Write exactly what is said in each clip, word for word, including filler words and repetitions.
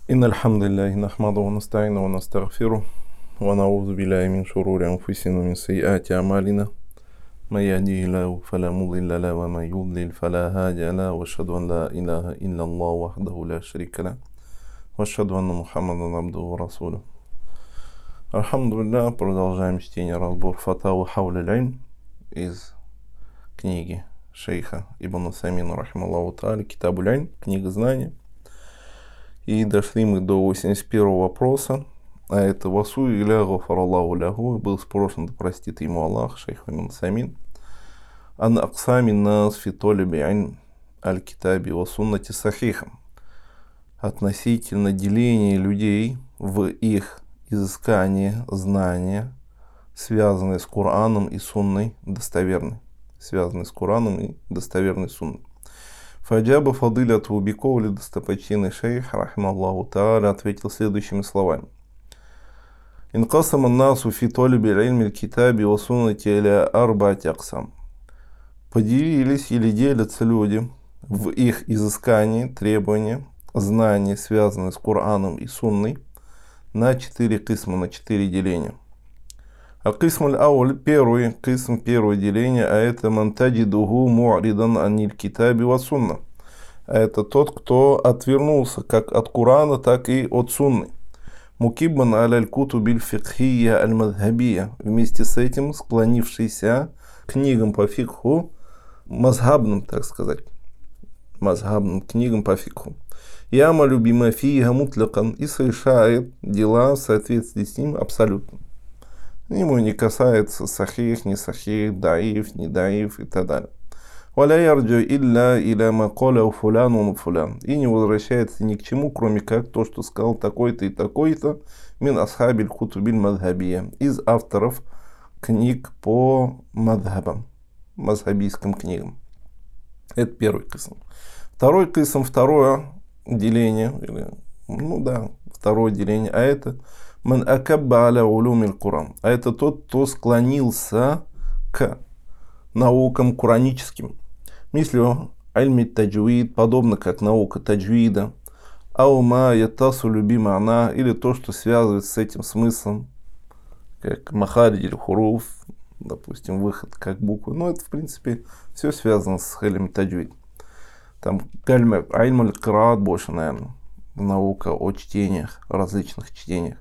إن الحمد لله نحمده ونستعينه ونستغفره ونعوذ بالله من شرور أنفسنا ومن سيئات أعمالنا من يهديه الله فلا مضل له ومن يضلل فلا هادي له وأشهد أن لا إله إلا الله وحده لا شريك له وأشهد أن محمدا عبده ورسوله. Альхамдулилля, продолжаем чтение разбор Фатавы Хауля аль-Илм из книги шейха Ибн Усаймина рахималлаху тааля, Китаб аль-Илм, книга знаний. И дошли мы до восемьдесят первого вопроса, а это «Васу иля гафараллаху лягу», был спрошен, да простит ему Аллах, шейх Ибн Усаймин, «Ан аксами нас фи толиби аль аль-китаби ва суннати сахиха», относительно деления людей в их изыскании знания, связанные с Кораном и Сунной, достоверной, связанные с Кораном и достоверной Сунной. Фаджаба фадилят Вубиковли, достопочтенный шейх, рахималлаху тааля, ответил следующими словами. Инкасам аннасу фи толиби аль-илми китаби ва суннати иля арбаати аксам. Поделились или делятся люди в их изыскании, требования, знания, связанные с Кораном и Сунной, на четыре кисма, на четыре деления. А кисм аль-ауль, первый кисм, первое деление, а это мантаджидуху му'ридан аниль китаби ва сунна. А это тот, кто отвернулся как от Курана, так и от Сунны. Мукиббан аль кутубиль фикхия аль-мадхабия. Вместе с этим склонившийся к книгам по фикху, мазхабным, так сказать, мазхабным книгам по фикху. Яма любима фига мутлакан, и совершает дела в соответствии с ним абсолютно. Ему не касается сахих, не сахих, даиф, не даиф и так далее. Валя ярджу илля иля маколя у фуляну фулян. И не возвращается ни к чему, кроме как то, что сказал такой-то и такой-то, мин асхабиль кутубиль мадхабия, из авторов книг по мадхабам, мазхабийским книгам. Это первый кисм. Второй кисм, второе деление, или, ну да, второе деление, а это ман акабба аля улумил Куран. А это тот, кто склонился к наукам кураническим. Мислю альми таджвид, подобно как наука таджвида, аума ятасу любима она, или то, что связывает с этим смыслом, как махариджи хуруф, допустим, выход как буквы. Но это, в принципе, все связано с альми таджвид. Там альм аль-кираат больше, наверное, наука о чтениях, различных чтениях.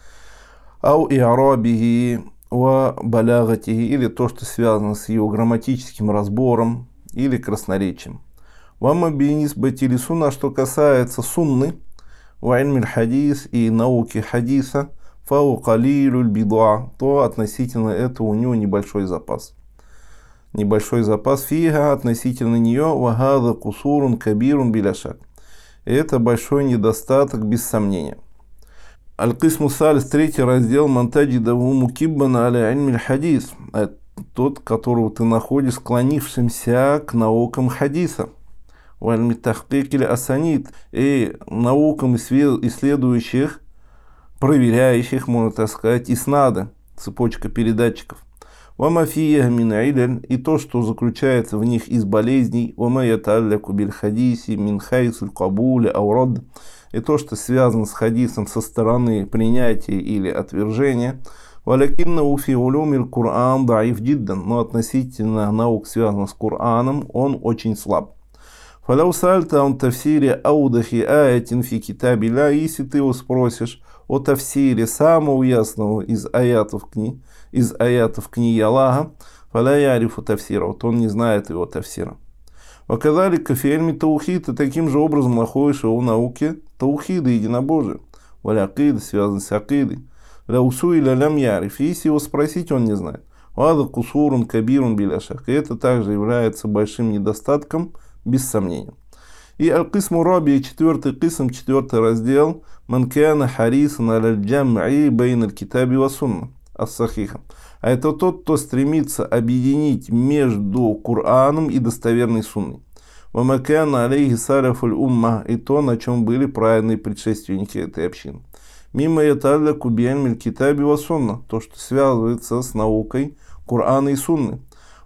Ау и арабихи ва балягатихи, или то, что связано с его грамматическим разбором или красноречием. Вама бинис батили сунна, что касается сунны, ва ильмиль хадис и науки хадиса, фау калилюль бидуа, то относительно этого у него небольшой запас. Небольшой запас фига относительно нее, вагада кусурун кабирун биляшак. Это большой недостаток, без сомнения. Аль-Кисму Салис, третий раздел, мантаджидаву мукиббана аля ильмиль хадис. Это тот, которого ты находишь склонившимся к наукам хадиса. Вальми тахкикиль асанид, и наукам исследующих, проверяющих, можно так сказать, иснады, цепочка передатчиков. Вамафия мин и то, что заключается в них из болезней, вама яталляку биль хадиси мин хайсуль кабуля аурад, и то, что связано с хадисом со стороны принятия или отвержения. Валякинна уфи улюмиль Кур'ан даиф джиддан, но относительно наук, связанных с Кур'аном, он очень слаб. Фаляу сальта он тафсире аудахи аятин фи китабилля, если ты его спросишь о тафсире самого ясного из аятов книги, из аятов книги Аллаха, фаля ярифу тафсира, вот он не знает его тафсира. Ваказали кафельми таухид, и таким же образом находишь его в науке таухида, единобожия. Валя акида, связан с акидой. Ля усу или лям яриф, если его спросить, он не знает. Вада кусурун кабирун биляшак, и это также является большим недостатком, без сомнения. И аль-кисму раби, четвертый кисм, четвертый раздел, манкяна харисан аль-джам'i бейн аль-китаби ва сунна ас-сахиха. А это тот, кто стремится объединить между Кораном и достоверной сунной. Вамакяна алейхи саляфуль умма, и то, на чем были праведные предшественники этой общины. Мимо яталля кубиан миль китаби ва сунна, то, что связывается с наукой Корана и сунны.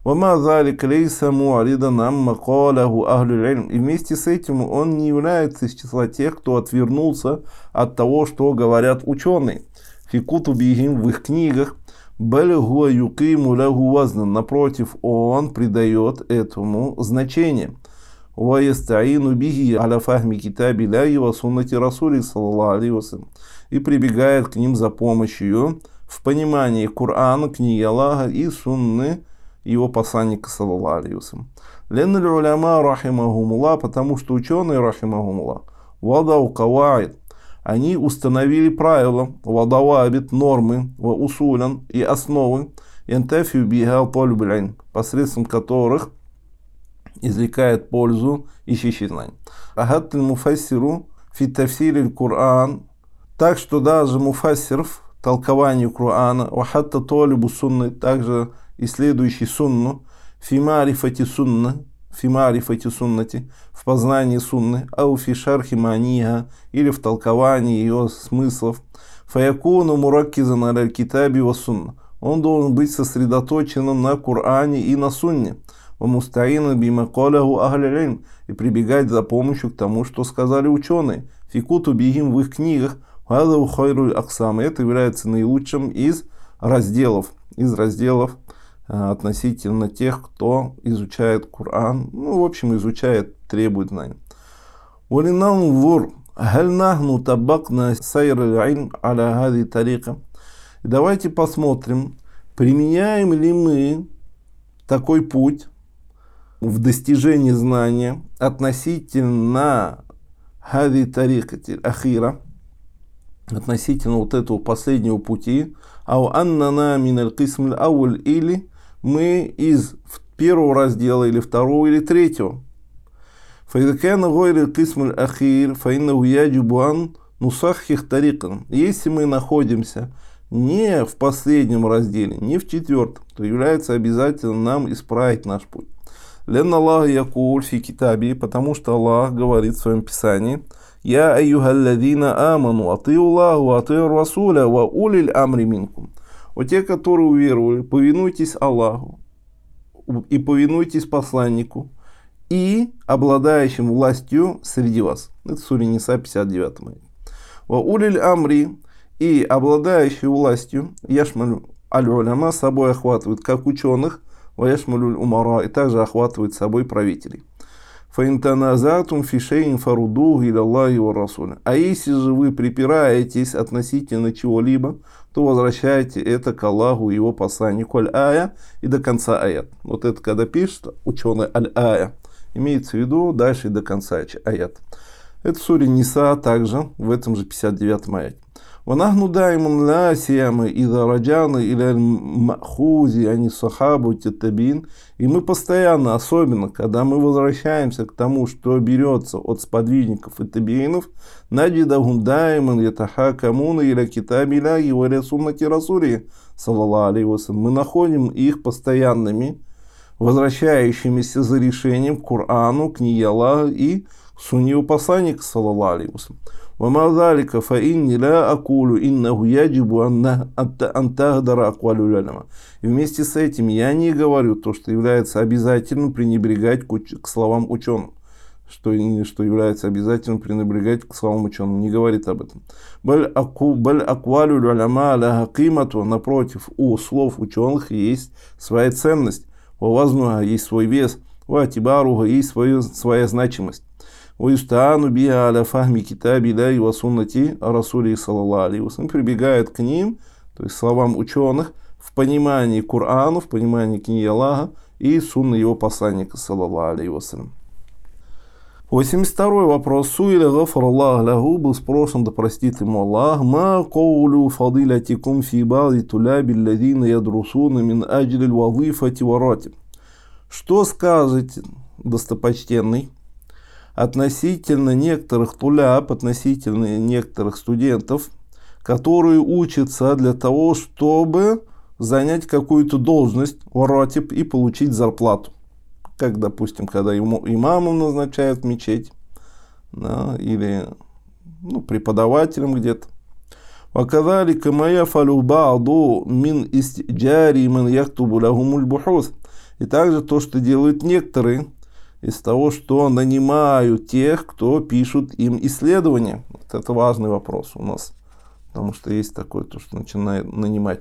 وَمَا ذَلِكَ لَيْسَ مُعْرِضًا عَمَّا قَالَهُ أَهْلُ الْعِلْمِ. И вместе с этим он не является из числа тех, кто отвернулся от того, что говорят ученые. Фи кутубихим, в их книгах. Баль хуа юкиму лаху вазнан. Напротив, он придает этому значение. Ва ястаину бихи аля фахми китаби ляхи ва суннати расули саллаллаху алейхи ва саллям. И прибегает к ним за помощью в понимании Корана, книги Аллаха и сунны его посланника саллаллаху алейхи ва саллям. Ленна уляма рахимахумуллах, потому что ученые рахимахумуллах вадау каваид, они установили правила, вадавабит, нормы, ва усулян и основы, янтафию биха талибуль илм, посредством которых извлекает пользу ищущий знаний. Ахатталь муфассиру фи тафсири Коран, так что даже муфассиров толкованию Корана, вахатта талибу сунны, также исследующий сунну, фи марифати сунна, фи марифати суннати, в познании сунны, ау фи шархи маниха, или в толковании ее смыслов, фаякуну мураккизан аля китаби ва сунна, он должен быть сосредоточенным на Коране и на сунне, ва мустаина бима каляху ахль илм, и прибегать за помощью к тому, что сказали ученые, фи кутубихим, в их книгах, хазау хайруль аксам, это является наилучшим из разделов, из разделов относительно тех, кто изучает Коран, ну, в общем, изучает, требует знаний. Давайте посмотрим, применяем ли мы такой путь в достижении знания относительно хади тарикати ахира, относительно вот этого последнего пути, ау аннана миналь кисм аль-ауаль, или мы из первого раздела, или второго, или третьего. Фаидакана гойри кисм аль-ахир, фаиннаху яджибу ан нусаххих тарикан. Если мы находимся не в последнем разделе, не в четвертом, то является обязательно нам исправить наш путь. Лен Аллах якуль фи китаби, потому что Аллах говорит в своем писании: Я айюхалладина аману, атию Аллаху, атию Расуля, ва улиль амри минкум. О те, которые уверовали, повинуйтесь Аллаху и повинуйтесь посланнику и обладающим властью среди вас. Это сура Ниса, пятьдесят девятый аят. Ва улиль амри, и обладающий властью, яшмаль аль-уляма, собой охватывает как ученых, ва яшмаль умара, и также охватывает собой правителей. Фаинтаназатум фишейн фарудух иля Аллахи ва Расуля. А если же вы припираетесь относительно чего-либо, то возвращайте это к Аллаху и его посланнику аль-ая и до конца аят. Вот это когда пишет ученый аль-ая, имеется в виду дальше и до конца аят. Это в суре Ниса, также в этом же пятьдесят девятом аяте. وَنَحْنُ دَائِمٌ لَا سِيَامَ إِذَا رَجَعْنَا إِلَى الْمَأْخُوذِ عَنِ الصَّحَابَةِ وَالتَّابِعِينَ. И мы постоянно, особенно, когда мы возвращаемся к тому, что берется от сподвижников и табиинов, نَجِدَهُمْ دَائِمًا يَتَحَاكَمُونَ إِلَى كِتَابِ اللَّهِ وَإِلَى سُنَّةِ رَسُولِهِ саллаллаху алейхи ва саллям. Мы находим их постоянными, возвращающимися за решением к Корану, книге Аллаха и сунне его посланника, саллаллаху алейхи ва саллям. وما ذلك فإني لا أقول إنه يجب أن تهدر أقوال العلماء. И вместе с этим я не говорю то, что является обязательным пренебрегать к словам ученых. Что, что является обязательным пренебрегать к словам ученым. Не говорит об этом. Баль аквалю уляма ляха кимату. Напротив, у слов ученых есть своя ценность. У вазнуха есть свой вес. У атибаруха есть свою, своя значимость. وَيُسْتَعَانُ بِهَا عَلَى فَهْمِ كِتَابِ اللَّهِ وَسُنَّةِ رَسُولِهِ саллаллаху алейхи ва саллям. Прибегает к ним, то есть словам ученых, в понимании Корана, в понимании книги Аллаха и сунны его посланника, саллаллаху алейхи ва саллям. восемьдесят второй вопрос. Суиля гафараллаху лаху, был спрошен, да простит ему Аллах, ма коулю фадилятикум фи ба'ди туляби алладина ядрусуна мин аджлил вазифати варатиб. Что скажете, достопочтенный, относительно некоторых туляб, относительно некоторых студентов, которые учатся для того, чтобы занять какую-то должность, варатиб, и получить зарплату. Как, допустим, когда ему имамом назначают в мечеть, да, или ну, преподавателем где-то. وَكَذَلِكَ مَا يَفْعَلُ بَعْضُ مِنْ إِسْتِئْجَارِ مَنْ يَكْتُبُ لَهُمُ الْبُحُوث. И также то, что делают некоторые, из того, что нанимают тех, кто пишут им исследования. Вот это важный вопрос у нас, потому что есть такое, то, что начинает нанимать.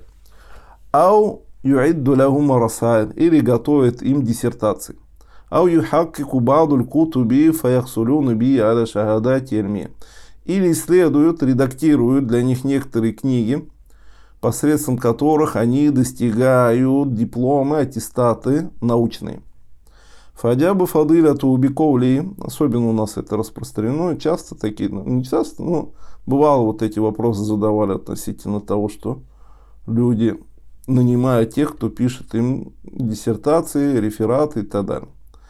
Ау юидду лахум расаиль, или готовит им диссертации. Ау юхаккику ба'дуль кутуби фаяхсулюну би аля шахадати ильми. Или исследуют, редактируют для них некоторые книги, посредством которых они достигают дипломы, аттестаты научные. Фадябы фадыляту убиковли, особенно у нас это распространено, часто такие, ну не часто, но бывало вот эти вопросы задавали относительно того, что люди нанимают тех, кто пишет им диссертации, рефераты и так далее.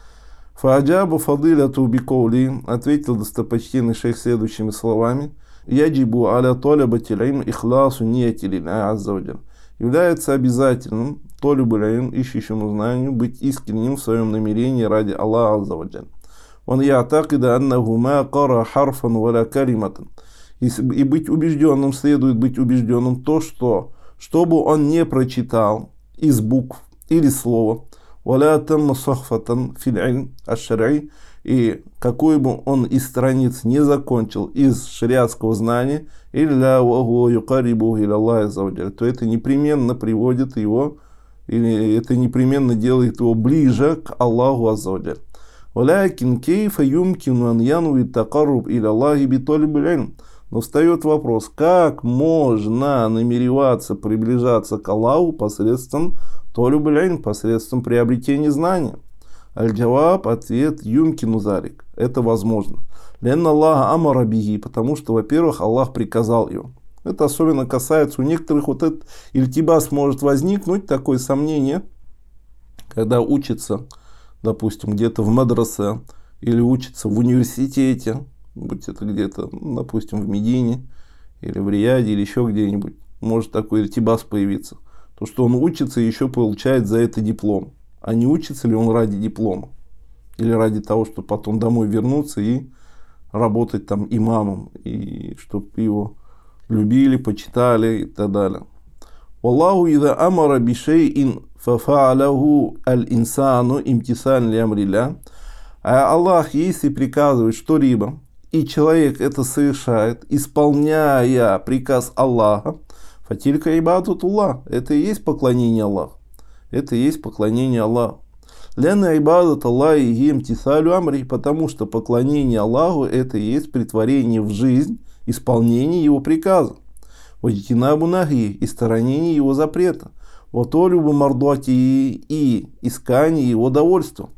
Фаджабу фадыляту убиковли, ответил достопочтенный шейх следующими словами: яджибу аля толябатил илм ихласу нияти лилля азза ва джалля. Является обязательным толябуль илм, ищущему знанию, быть искренним в своем намерении ради Аллаха азза ва джалля. Он я'такида аннаху ма кара харфан валя калиматан. И быть убежденным, следует быть убежденным то, что, чтобы он не прочитал из букв или слова, валя тамма сахфатан фил илм аш-шар'и, и какой бы он из страниц не закончил из шариатского знания, илля ваху юкарибу иля Аллахи азза ва джалля, то это непременно приводит его, или это непременно делает его ближе к Аллаху азза ва джалля. Валякин кейфа юмкину ан януи такарруб иля Аллахи би толибиль илм. Но встает вопрос, как можно намереваться приближаться к Аллаху посредством толибиль илм, посредством приобретения знания? Аль-Джаваб, ответ, юмкину залик. Это возможно. Ленна Аллаха амара бихи, потому что, во-первых, Аллах приказал его. Это особенно касается у некоторых, вот этот ильтибас может возникнуть, такое сомнение, когда учится, допустим, где-то в мадрасе или учится в университете, будь это где-то, допустим, в Медине или в Рияде или еще где-нибудь, может такой ильтибас появиться. То, что он учится и еще получает за это диплом. А не учится ли он ради диплома? Или ради того, чтобы потом домой вернуться и работать там имамом, и чтобы его любили, почитали и так далее. Аллаху ида амара бишейин фафа'алаху аль-инсану имтисан ли амрилля. А Аллах, если приказывает что-либо, и человек это совершает, исполняя приказ Аллаха, фатилька ибадатуллах, это и есть поклонение Аллаху. Это и есть поклонение Аллаху. Ляна ибадат Аллахи имтисалю амри, потому что поклонение Аллаху это и есть претворение в жизнь, исполнение его приказа. Вадитинабу нахи, и сторонение его запрета. Ватолюбу мардуати, и искание его довольства.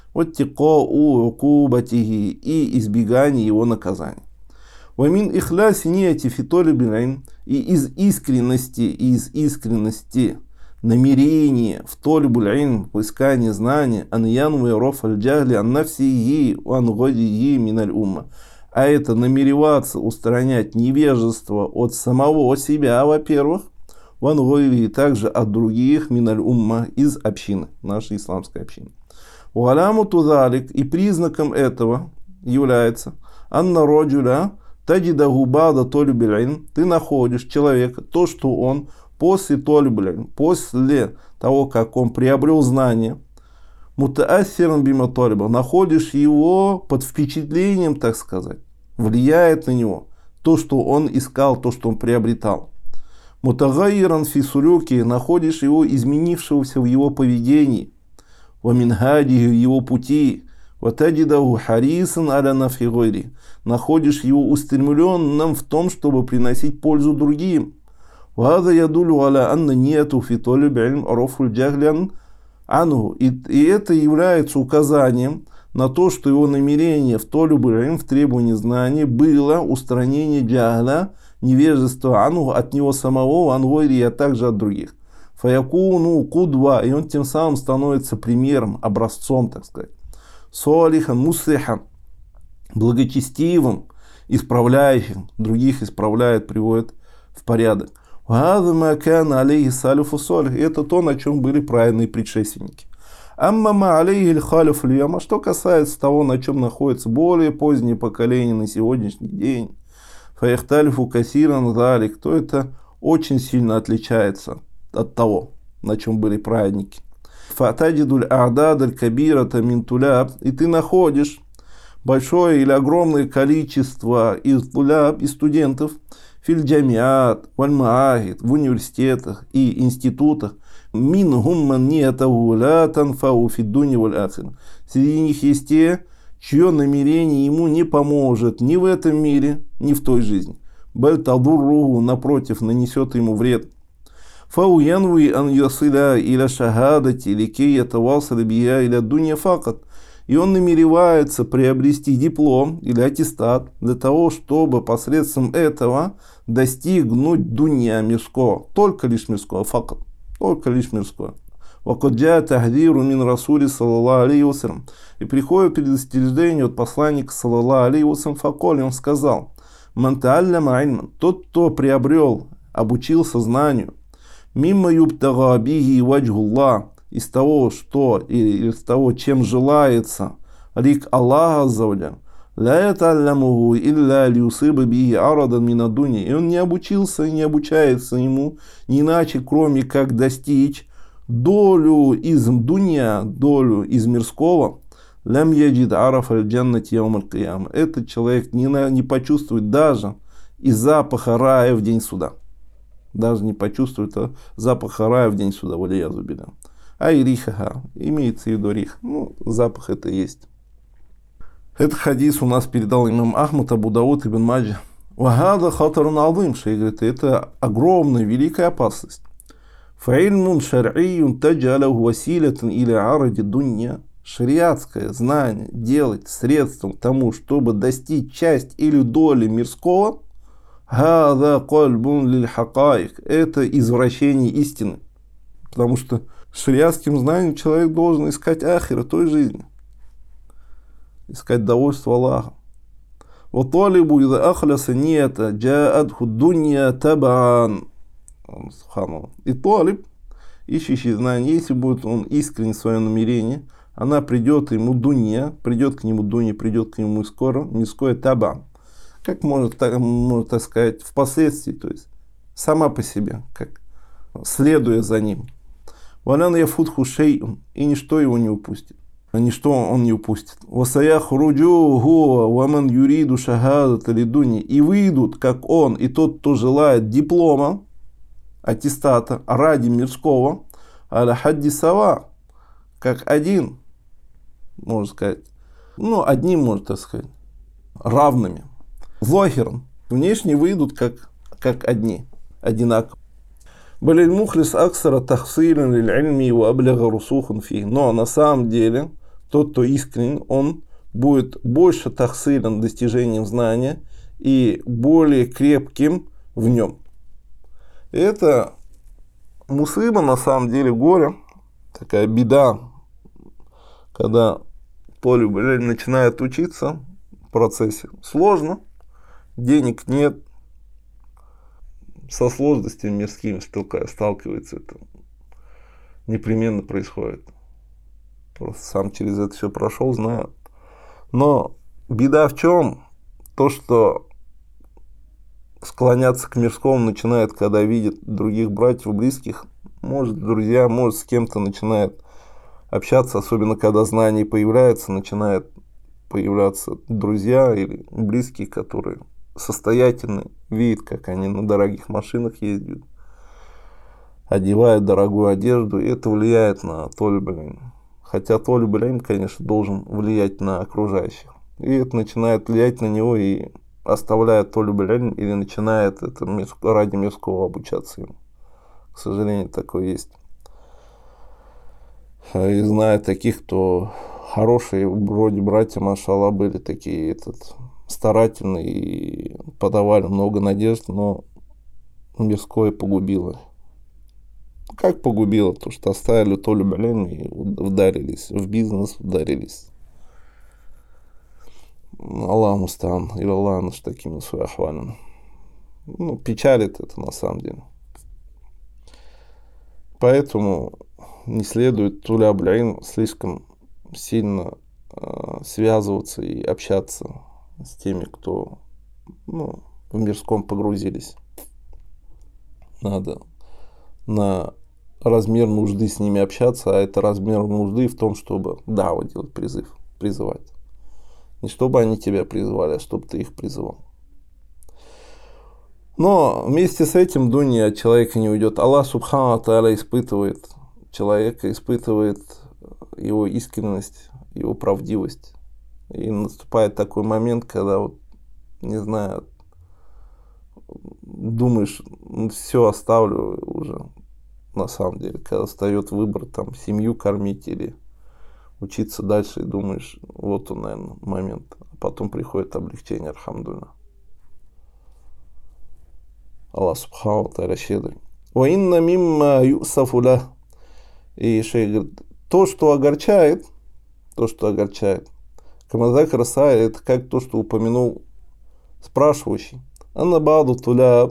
Ваттиқау укубатихи, и избегание его наказания. Вамин ихляси нияти фитолюбил илм, и из искренности, и из искренности намерение в толибуль илм, в искании знания, аньяну и роф аль-джахли аннафсии уангодии миналь умма. А это намереваться устранять невежество от самого себя, во-первых, вангойли, и также от других миналь умма, из общины, нашей исламской общины. Уаляму тузалик, и признаком этого является анна роджуля таджидаху бада толибуль илм, ты находишь человека, то, что он после толибуль илм, после того, как он приобрел знание, мутаассиран бима толиба, находишь его под впечатлением, так сказать, влияет на него то, что он искал, то, что он приобретал. Мутагайран фи сулюки, находишь его изменившегося в его поведении, ва минхади, его пути, ва таджидаху харисан аля нафи гойри, находишь его устремленным в том, чтобы приносить пользу другим. Ваза ядулю аля анна нету фи толиб илм рофуль джахлян анху. И это является указанием на то, что его намерение в толиб илм, в требовании знания, было устранение джахля, невежества анху, от него самого, ангойри, а также от других. Фаякуну кудва, и он тем самым становится примером, образцом, так сказать. Солихан муслихан, благочестивым, исправляющим, других исправляет, приводит в порядок. Это то, на чем были правильные предшественники. Аммама алейхи халиф льяма, что касается того, на чем находится более позднее поколение на сегодняшний день, фаихталифу касиран залик, то это очень сильно отличается от того, на чем были праведники. фатаджидуль а'дад аль-кабирата мин туляб, и ты находишь большое или огромное количество из туляб, из студентов, филь джамиат, валь маахид, в университетах и институтах, минхум ман ниятаху ла танфау фид дуня валь ахира. Среди них есть те, чье намерение ему не поможет ни в этом мире, ни в той жизни. Баль тадурруху, напротив, нанесет ему вред. Фау янви ан ясиля иля шахадати ликей ятавасал биха иля дуня факат. И он намеревается приобрести диплом или аттестат для того, чтобы посредством этого достигнуть дуня мирского. Только лишь мирского, факат. Только лишь мирского. Вакаджа тахдиру мин расули саллаллаху алейхи вассалям. И приходит предостережение от посланника саллаллаху алейхи вассалям факоли, он сказал: ман таалляма ильман, тот, кто приобрел, обучился знанию, мимма юбтага биги ваджхуллах, из того, что, или из того, чем желается лик Аллаха аззаваджаль, ла яталламуху илля лиусиба биги арадан мина дуни. И он не обучился и не обучается ему не иначе, кроме как достичь долю из дуня, долю из мирского. Лям яджид араф аль-джаннати яум аль-кияма. Этот человек не, на, не почувствует даже и запаха рая в день суда. Даже не почувствует запаха рая в день суда. Валиязу билля. А и рихаха, имеется в виду рих, ну, запах это есть. Этот хадис у нас передал имам Ахмад, Абу Дауд, Ибн Маджа. Вагада хатарун азим, шейх говорит, это огромная, великая опасность. Фаильмун шар'июн таджалаху василятан или аради дунья. Шариатское знание делать средством к тому, чтобы достичь часть или доли мирского, гада кальбун лиль хакаик, это извращение истины. Потому что шариатским знанием человек должен искать ахира, той жизни. Искать довольство Аллаха. Вот талибу иза ахляса нията джаадху дунья табаан. И талиб, ищущий знание, если будет он искренен в своем намерении, она придет ему дунья, придет к нему дунья, придет к нему скоро, мирское табаан. Как можно так, можно так сказать, впоследствии, то есть сама по себе, как следуя за ним. Валян яфутху шей'ун, и ничто его не упустит. Ничто он не упустит. Васаяхруджу хуа ваман юриду шахадата лидуни. И выйдут, как он, и тот, кто желает диплома, аттестата, ради мирского, аля хадди сава, как один, можно сказать, ну, одним, можно так сказать, равными. Зохиром. Внешне выйдут, как, как одни, одинаково. Балиль мухлис аксара тахсилен лиль ильми ва абляга русухан фи. Но на самом деле, тот, кто искренен, он будет больше тахсилен достижением знания и более крепким в нем. Это мусыба, на самом деле, горе, такая беда, когда полюбователь начинает учиться в процессе. Сложно, денег нет, со сложностями мирскими сталкивается, это непременно происходит. Просто сам через это все прошел, знаю. Но беда в чем? То, что склоняться к мирскому начинает, когда видит других братьев, близких, может, друзья, может, с кем-то начинает общаться, особенно когда знания появляются, начинают появляться друзья или близкие, которые состоятельны, видят, как они на дорогих машинах ездят, одевают дорогую одежду, и это влияет на толиб иль-илм. Хотя толиб иль-илм, конечно, должен влиять на окружающих. И это начинает влиять на него и оставляет толиб иль-илм или начинает это ради мирского обучаться ему. К сожалению, такое есть. И знаю таких, кто хорошие, вроде братья, машалла, были такие, этот, старательные и подавали много надежд, но мирское погубило. Как погубило? То, что оставили толиб иль-илм и ударились в бизнес, ударились. Аллах мустаан, или Аллах наш таким ахвален. Ну, печалит это на самом деле. Поэтому не следует толиб иль-илм слишком сильно э, связываться и общаться с теми, кто, ну, в мирском погрузились. Надо на размер нужды с ними общаться, а это размер нужды в том, чтобы даву делать, призыв, призывать. Не чтобы они тебя призывали, а чтобы ты их призывал. Но вместе с этим дуния от человека не уйдет. Аллах Субхану Тааля испытывает человека, испытывает его искренность, его правдивость. И наступает такой момент, когда, вот, не знаю, думаешь, ну, все оставлю уже, на самом деле, когда встает выбор, там, семью кормить или учиться дальше, и думаешь, вот он, наверное, момент. А потом приходит облегчение, альхамдулилля. Аллах Субхану Тааля щедрый. Ва инна мимма юсафу ля. И шейх говорит, то, что огорчает, то, что огорчает, камазак раса, это как то, что упомянул спрашивающий. Анна баду туля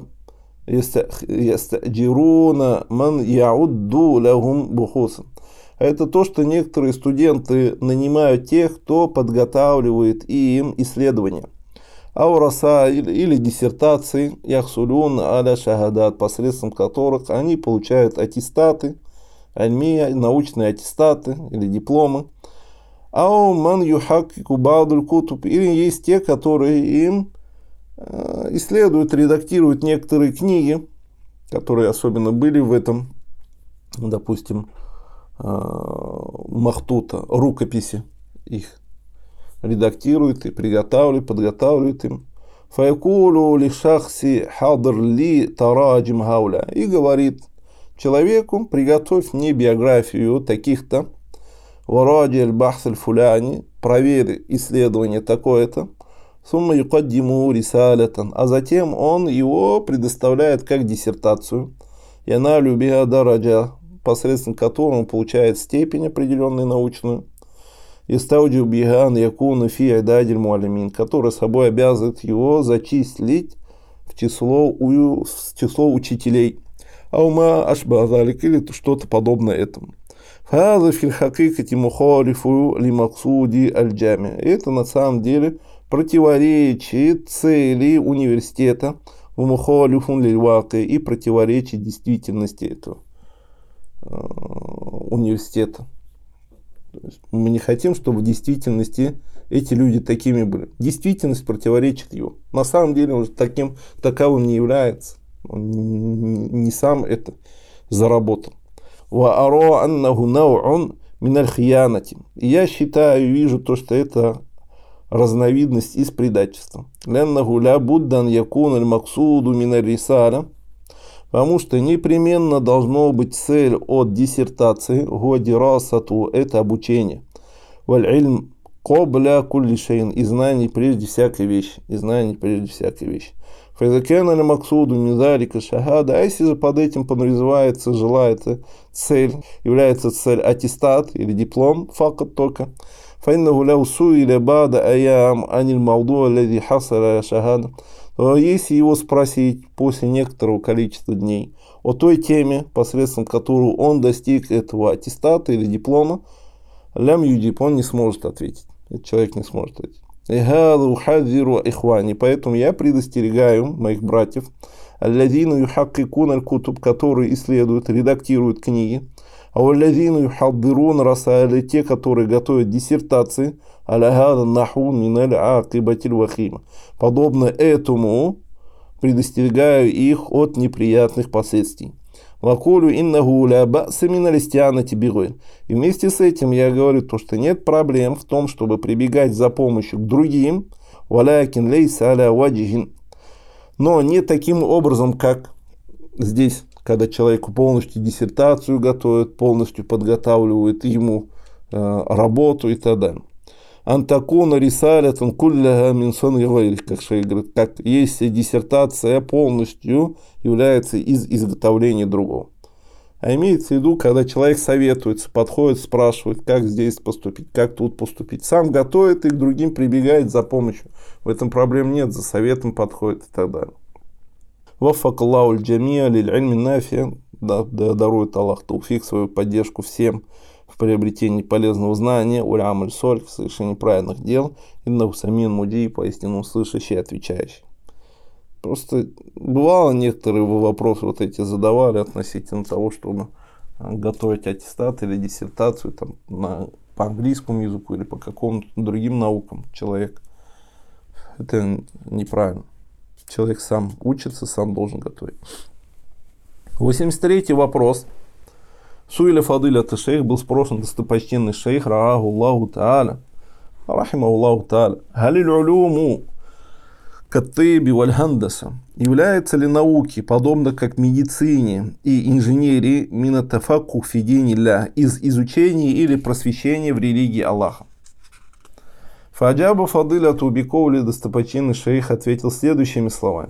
ястаджируна ман яудду лягум бухусан. Это то, что некоторые студенты нанимают тех, кто подготавливает им исследования. Аураса или, или диссертации яхсулюн аля шахадат, посредством которых они получают аттестаты, альмия, научные аттестаты или дипломы. Ау ман юхакику баудуль кутуб, или есть те, которые им исследуют, редактируют некоторые книги, которые особенно были в этом, допустим, махтута, рукописи их редактируют и приготавливают, подготавливают им. Фаякулу ли шахси хадр ли тараджим хауля. И говорит человеку, приготовь мне биографию таких-то, варади аль-бахс аль-фуляни, проверь исследование такое-то, сумма юкаддиму рисалятан, а затем он его предоставляет как диссертацию, яна любиа дараджа, посредством которого он получает степень определенную научную, и стаудио биган якуна фи айдадиль муалимин, который собой обязывает его зачислить в число, у, в число учителей. Аума ашбазалик, или что-то подобное этому. Фаза фильхакикати мухалифу ли максуди аль-джами. Это на самом деле противоречит цели университета в мухалифун лильваки и противоречит действительности этого университета. То есть мы не хотим, чтобы в действительности эти люди такими были. Действительность противоречит его. На самом деле он таким таковым не является. Он не, не сам это заработал. И я считаю, вижу то, что это разновидность из предательства. Потому что непременно должно быть цель от диссертации, годирасату, это обучение. Валь-ильм кобля кулли шейн, и знаний прежде всякой вещи. И знаний прежде всякой вещи. Файзакена ли максуду мизарика шахада, а если же под этим подразумевается, желается цель, является цель аттестат или диплом, факт только. Файннаху ля усуиля бада аям аниль мауду аллади хасара шахада. Если его спросить после некоторого количества дней о той теме, посредством которой он достиг этого аттестата или диплома, лям юдип, он не сможет ответить. Этот человек не сможет ответить. Поэтому я предостерегаю моих братьев, алладину юхаккикун аль-кутуб, которые исследуют, редактируют книги, а алладину юхаддирун расайли, те, которые готовят диссертации, подобно этому предостерегаю их от неприятных последствий. И вместе с этим я говорю то, что нет проблем в том, чтобы прибегать за помощью к другим, но не таким образом, как здесь, когда человеку полностью диссертацию готовят, полностью подготавливают ему э, работу и так далее. Антакуна рисалятан кулляха минсон гавайрих, как шейх говорит, как если диссертация полностью является из изготовления другого. А имеется в виду, когда человек советуется, подходит, спрашивает, как здесь поступить, как тут поступить. Сам готовит и к другим прибегает за помощью. В этом проблем нет, за советом подходит и так далее. Ваффак Аллаху аль-джамия лиль-ильми нафия, дарует Аллах тауфик, свою поддержку всем в приобретении полезного знания, улямаль соль, в совершении правильных дел, иннаху самин муди, поистину слышащий и отвечающий. Просто бывало, некоторые вопросы вот эти задавали относительно того, чтобы готовить аттестат или диссертацию там, на, по английскому языку или по какому-то другим наукам человек. Это неправильно. Человек сам учится, сам должен готовить. восемьдесят третий вопрос. Суиля фадилят шейх, был спрошен достопочтенный шейх, раху Аллаху Та'аля, рахима Аллаху Та'аля, галиль улюму каттиби валь хандаса, являются ли науки, подобно как медицине и инженерии, минатафаку фидини ля, из изучения или просвещения в религии Аллаха? Фаджаба фадиляту бикоули, достопочтенный шейх ответил следующими словами.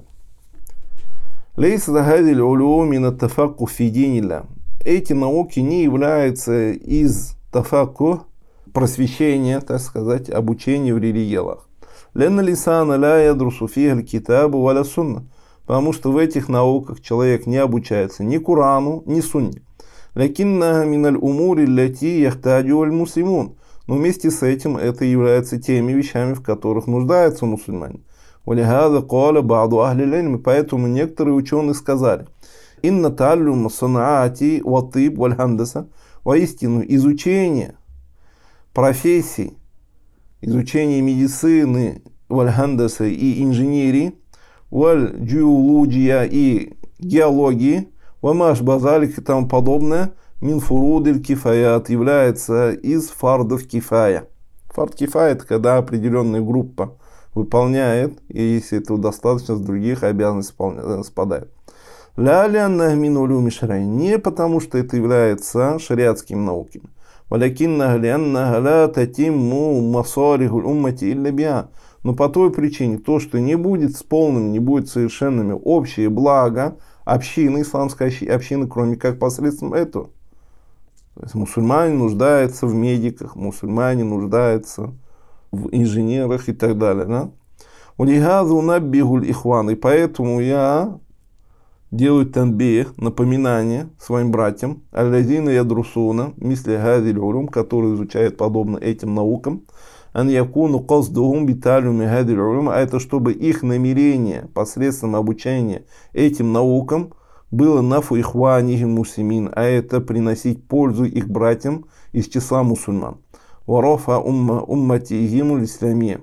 Лейс захадиль улюм минатафаку фидини ля. Эти науки не являются из тафаку, просвещения, так сказать, обучения в религии Аллаха. Ленна лисана ля ядрусу фиха китабу валя сунна. Потому что в этих науках человек не обучается ни Курану, ни Сунне. Лякинна миналь умури ляти яхтаджу аль муслимун. Но вместе с этим это является теми вещами, в которых нуждаются мусульмане. Валихада каля ба'ду ахли л'ильми. Поэтому некоторые ученые сказали: инна та'аллюма санаати ва тиб валь хандаса. Воистину, изучение профессий, изучение медицины, валь хандаса и инженерии, валь джиология и геологии, вамаш базалик и тому подобное, мин фурудиль кифаят, является из фардов кифая. Фард кифая — это когда определенная группа выполняет, и если этого достаточно, с других обязанностей спадает. Ля лянна мин улюми шарай, не потому что это является шариатскими науками. Валякинна лянна ля татимму масарихуль уммати илля биа. Но по той причине, то, что не будет с полным, не будет совершенными общее благо общины, исламской общины, кроме как посредством этого. То есть мусульмане нуждаются в медиках, мусульмане нуждаются в инженерах и так далее. Да? Улигазу наббигуль ихван. И поэтому я делаю танбих, напоминание своим братьям, аллазина ядрусуна, мисли гадиль улюм, которые изучают подобно этим наукам, ан якуну каздухум биталюми гадиль улюм, а это чтобы их намерение посредством обучения этим наукам было нафу ихванихим муслимин, а это приносить пользу их братьям из числа мусульман. Варафа умматихиму исламия,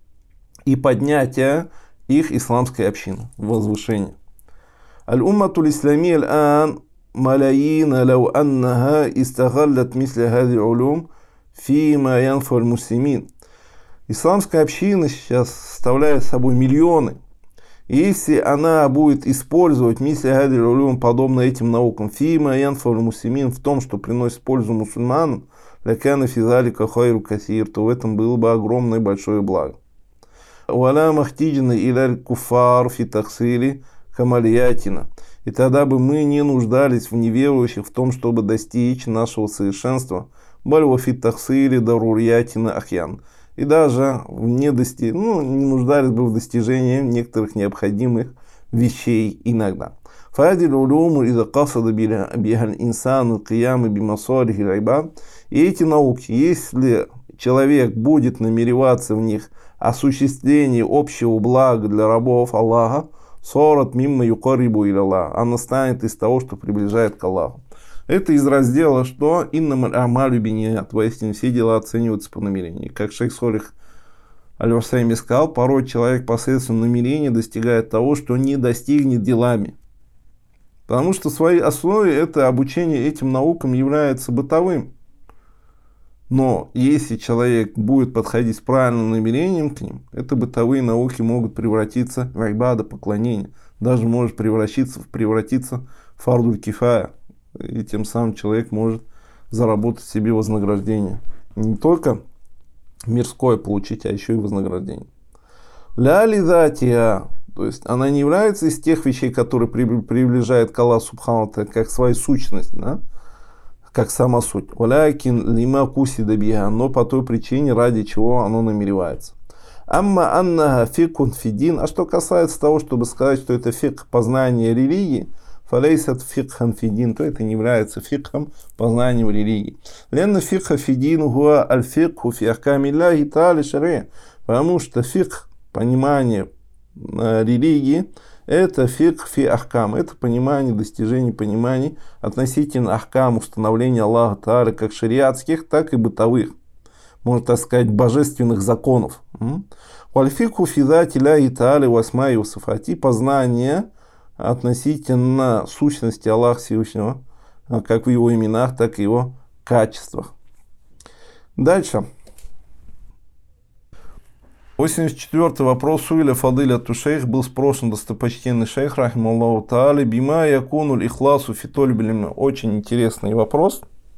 и поднятие их исламской общины, возвышение. Аль-уммату исламия аль-ан маляина лау аннаха истагаллят мисля хади улюм фима янфу аль-муслимин. Исламская община сейчас составляет собой миллионы. И если она будет использовать мисля хади улюм подобно этим наукам фима янфу аль-муслимин, в том, что приносит пользу мусульманам, лякана физалика хайру касир, то в этом было бы огромное большое благо. Валя махтиджина иляль куфар фи тахсили камалиятина. И тогда бы мы не нуждались в неверующих в том, чтобы достичь нашего совершенства. Бальва фи тахсили дарурьятина ахьян. И даже не, дости... ну, не нуждались бы в достижении некоторых необходимых вещей иногда. Фадиль улюму иза касада бихаль инсану киямы бимасалихи айбад. И эти науки, если человек будет намереваться в них осуществление общего блага для рабов Аллаха, сорат мимма юкарибу иля Аллах, она станет из того, что приближает к Аллаху. Это из раздела, что иннамаль амалю бинният, воистину все дела оцениваются по намерению. Как шейх Солих аль-Усайми сказал, порой человек посредством намерения достигает того, что не достигнет делами. Потому что в своей основе это обучение этим наукам является бытовым. Но если человек будет подходить с правильным намерением к ним, это бытовые науки могут превратиться в айбада, поклонение. Даже может превратиться, превратиться в фардуль кифая. И тем самым человек может заработать себе вознаграждение. Не только мирское получить, а еще и вознаграждение. Ля лизатия, то есть она не является из тех вещей, которые приближают к Аллаху субхану ва тааля, как свою сущность, да? Как сама суть. Валякин лима кусида биха, но по той причине, ради чего оно намеревается. Амма аннаха фикун фидин, а что касается того, чтобы сказать, что это фик познание религии, фалейсат фикхан фидин, то это не является фикхом познанием религии. Ленна фикха фидин хуа аль фикху фи ахками ляхи та'аля шари, потому что фикх, понимание религии, Это фикх фи ахкам, это понимание, достижение пониманий относительно ахкам, установления Аллаха Та'аля как шариатских, так и бытовых, можно так сказать, божественных законов. Вальфикху фи зати Аллахи Та'аля ва асмаи ва сифати, познание относительно сущности Аллаха Всевышнего, как в его именах, так и его качествах. Дальше. восемьдесят четвёртый вопрос. Суиля фадиля ту шейх, был спрошен достопочтенный шейх, рахималлаху та'аля, бима якунуль ихласу фитоль билим. Очень интересный вопрос.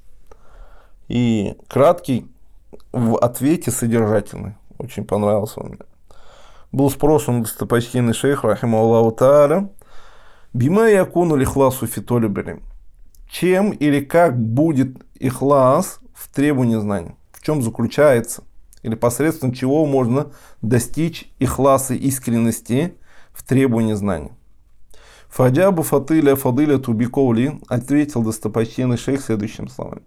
И краткий, в ответе содержательный. Очень понравился он мне. Был спрошен достопочтенный шейх, рахималлаху та'аля, бима якунуль ихласу фитоль билим. Чем или как будет ихлас в требовании знаний? В чем заключается? Или посредством чего можно достичь ихласа, искренности в требовании знаний? Фаджабу фатыля фадыля тубикоули, ответил достопочтенный шейх следующими словами.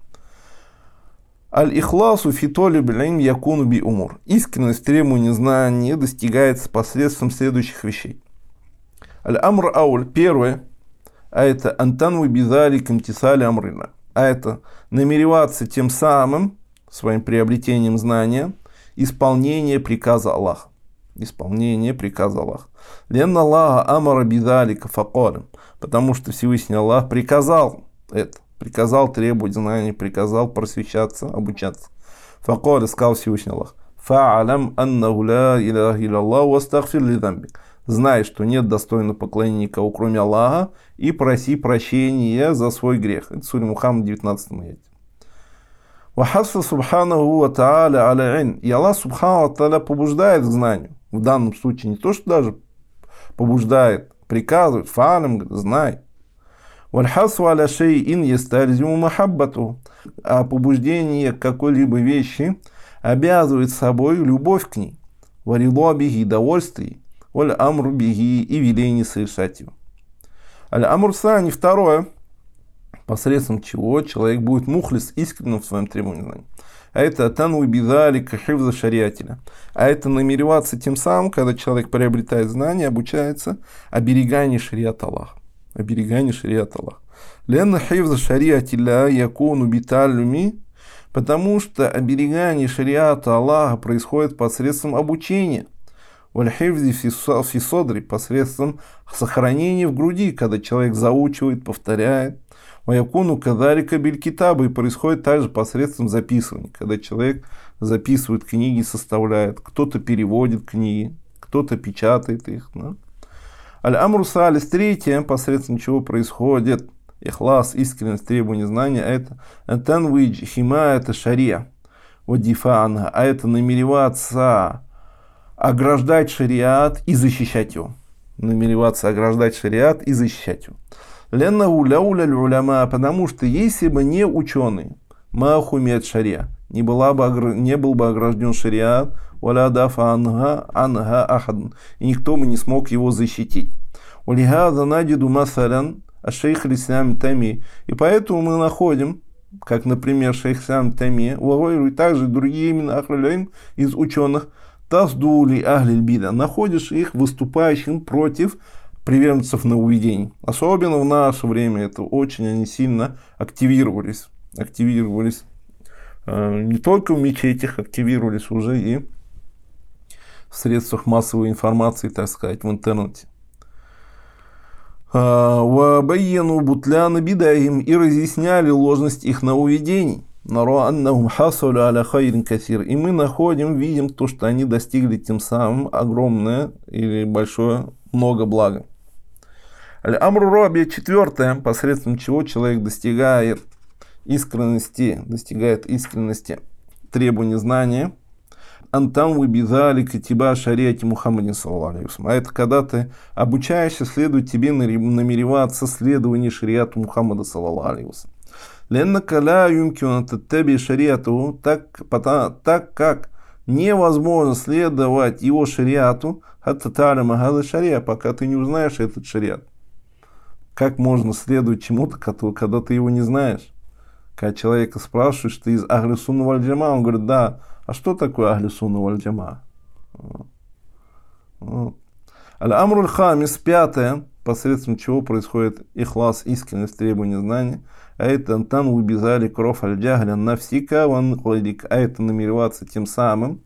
Аль-ихласу фитоли билим якуну би умур. Искренность в требовании знаний достигается посредством следующих вещей. Аль-амр ауль, первое, а это антанвы бизали камтисали амрина. А это намереваться тем самым, своим приобретением знания, исполнение приказа Аллаха. Исполнение приказа Аллаха. Ленна Аллаха амара бидалика факалим. Потому что Всевышний Аллах приказал это. Приказал требовать знаний, приказал просвещаться, обучаться. Факаль, сказал Всевышний Аллах. Фа'алам аннаху ла иляха илlallah вастагфир ли замбик. Знай, что нет достойного поклонения никого, кроме Аллаха, и проси прощения за свой грех. Это сура Мухаммад, девятнадцатом аяте. Вахасса субханаху ва та'аля аля ин. И Аллах субхану ва та'аля побуждает к знанию. В данном случае не то, что даже побуждает, приказывает. Фа'алям, знай. Вальхасу аля шей'ин ястальзиму махаббату. А побуждение к какой-либо вещи обязывает собой любовь к ней. Варидо бихи, довольствие. Валь амру бихи, и веление совершать его. Аль амру сани, второе, посредством чего человек будет мухлис, искренним в своем требовании знаний. А это танвы бидали кахивза шариатиля. А это намереваться тем самым, когда человек приобретает знания, обучается обереганию шариата Аллаха. Оберегание шариата Аллаха. Ленна хивза шариатиля якуну биталюми, потому что оберегание шариата Аллаха происходит посредством обучения. Вальхивзи фисодри, посредством сохранения в груди, когда человек заучивает, повторяет. Ваякуну кадарика билькитабы, и происходит также посредством записывания, когда человек записывает книги, составляет, кто-то переводит книги, кто-то печатает их. Да? Аль-амру салис, третье, посредством чего происходит ихлас, искренность требования знания, это танвидж хима, это шария, вадифанга, а это намереваться ограждать шариат и защищать его. Намереваться ограждать шариат и защищать его. Ленна уляуля уляма, потому что если бы не ученый, махумет шария, не, была бы, не был бы огражден шариат, валядафа анга анга ахадн, и никто бы не смог его защитить. Улихаза надиду масалян, а шейх лислам тами. И поэтому мы находим, как, например, шейх сам тами, и также другие именно ахлюлейм из ученых, таздули ахлиль бида, находишь их выступающим против приверженцев нововведений. Особенно в наше время это очень они сильно активировались. Активировались э, не только в мечетях, активировались уже и в средствах массовой информации, так сказать, в интернете. Вабайяну бутляна бидаим, и разъясняли ложность их нововведений. И мы находим, видим то, что они достигли тем самым огромное или большое много блага. Аль-Амру Раби, четвертое, посредством чего человек достигает искренности, достигает искренности требований знания. Антам выбизали катиба шариати Мухаммадин саллаллаху алейхи ва саллям. А это когда ты обучаешься, следует тебе намереваться следованию шариату Мухаммада саллаллаху алейхи ва саллям. Леннака ла юмкину таттаби шариату, так, так как невозможно следовать его шариату, хатта та'алама хаза шариа, пока ты не узнаешь этот шариат. Как можно следовать чему-то, когда ты его не знаешь? Когда человека спрашиваешь, ты из Ахли Сунна валь Джама, он говорит, да, а что такое Ахли Сунна валь Джама? Вот. Аль-Амруль Хамис, пятое, посредством чего происходит ихлас, искренность требования знания. А это антан убизали кров аль-джахля навсика ван гайрик. А это намереваться тем самым,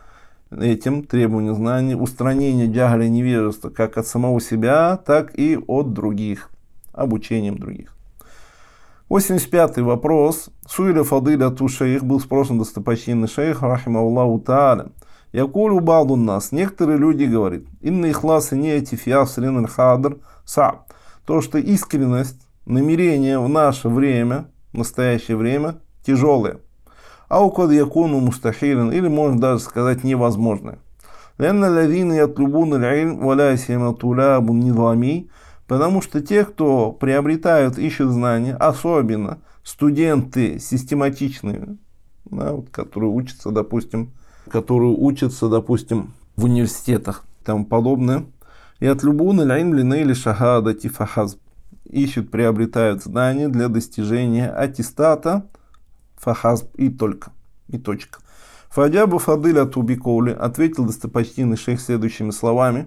этим требованием знаний, устранение джахля невежества как от самого себя, так и от других, обучением других. восемьдесят пятый вопрос. Суиля фадыля ту шейх, был спросен достопочтенный шейх, рахималлаху тааля. Якулю баду нас, некоторые люди говорят, инна ихласа не эти фиасрин аль-хадр са. То, что искренность, намерение в наше время, в настоящее время, тяжелое. Аукад якуну мустахилин, или можно даже сказать невозможное. Ленна лавина ятлюбун аль-илм валя симатулябун нидами. Потому что те, кто приобретают, ищут знания, особенно студенты систематичные, да, вот, которые учатся, допустим, которые учатся, допустим, в университетах и тому подобное, и от любуна ляйм лина или шахада тифахаз, ищут, приобретают знания для достижения аттестата фахаз и только, и точка. Фадябу фадыля тубиколи, ответил достопочтенный шейх следующими словами,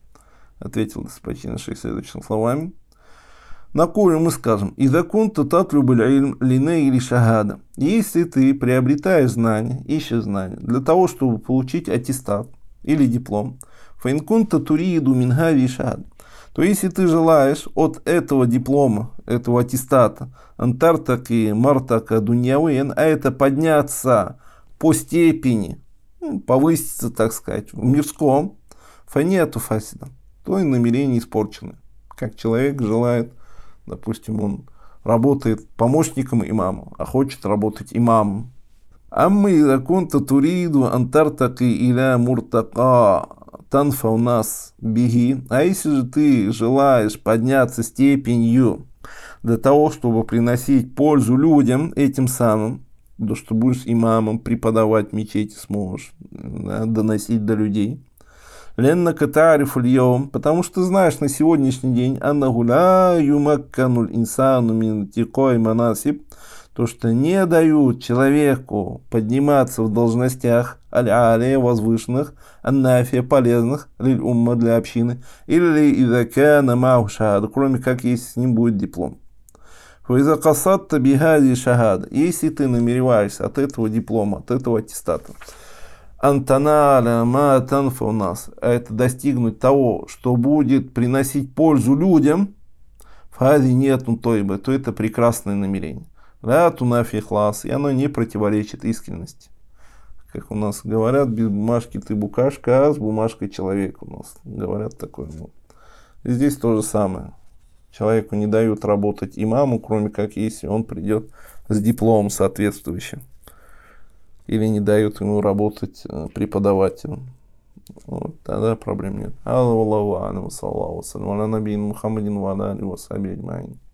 ответил достопочтенный шейх следующими словами. На куре мы скажем, «Иза кунта татлюбуль ильм лине или шахада». Если ты приобретаешь знания, ищешь знания, для того, чтобы получить аттестат или диплом, «Фаин кунта турииду мингави шахад», то если ты желаешь от этого диплома, этого аттестата, антартак и мартака дуньявен, а это подняться по степени, повыситься, так сказать, в мирском, фанету фасида, то и намерения испорчены. Как человек желает, допустим, он работает помощником имама, а хочет работать имамом. Аммы закунта туриду антартаки иля муртака танфа у нас беги. А если же ты желаешь подняться степенью для того, чтобы приносить пользу людям этим самым, то что будешь имамом, преподавать в мечети сможешь, да, доносить до людей. Ленна катариф ульем, потому что знаешь на сегодняшний день аннагуля юмаккануль инсану мин тикой манасиб, то что не дают человеку подниматься в должностях аль-алия возвышенных, аннафия полезных, лиль умма для общины, или изакана маушада, кроме как если с ним будет диплом. Фаиза касатта бигади шахада, если ты намереваешься от этого диплома, от этого аттестата, антаналя ма танфа у нас, а это достигнуть того, что будет приносить пользу людям, фази нет ну тойба, то это прекрасное намерение. Ля тунафи хлас, и оно не противоречит искренности. Как у нас говорят, без бумажки ты букашка, а с бумажкой человек у нас говорят такое. Ну, и здесь то же самое. Человеку не дают работать имаму, кроме как если он придет с дипломом соответствующим. Или не дают ему работать преподавателем. Вот, тогда проблем нет. Аллаху алейкум, саллаллаху алейкум, ва ала набийина Мухаммадин, ва ала алейхи ва сахбихи аджмаин.